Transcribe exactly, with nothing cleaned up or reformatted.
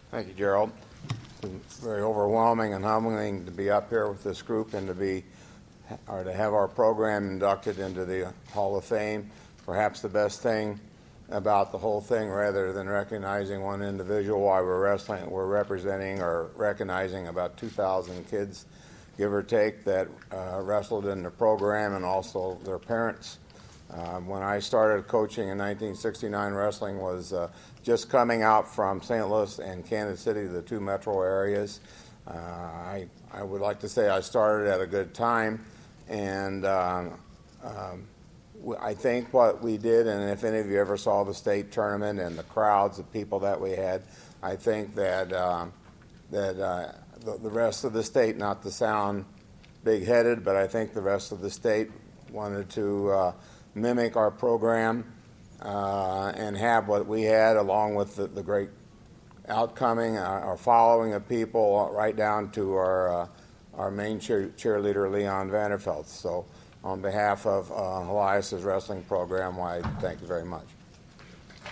Thank you, Gerald. It's very overwhelming and humbling to be up here with this group and to be, or to have our program inducted into the Hall of Fame. Perhaps the best thing about the whole thing, rather than recognizing one individual while we're wrestling, we're representing or recognizing about two thousand kids, give or take, that uh, wrestled in the program, and also their parents. Um, when I started coaching in nineteen sixty-nine, wrestling was uh, just coming out from Saint Louis and Kansas City, the two metro areas. Uh, I, I would like to say I started at a good time, and um, um, I think what we did, and if any of you ever saw the state tournament and the crowds of people that we had, I think that um, that uh, the, the rest of the state, not to sound big-headed, but I think the rest of the state wanted to uh, mimic our program uh, and have what we had, along with the, the great outcoming, our, our following of people, right down to our uh, our main cheer, cheerleader, Leon Vanderfelt. So on behalf of uh, Elias's wrestling program, why, thank you very much.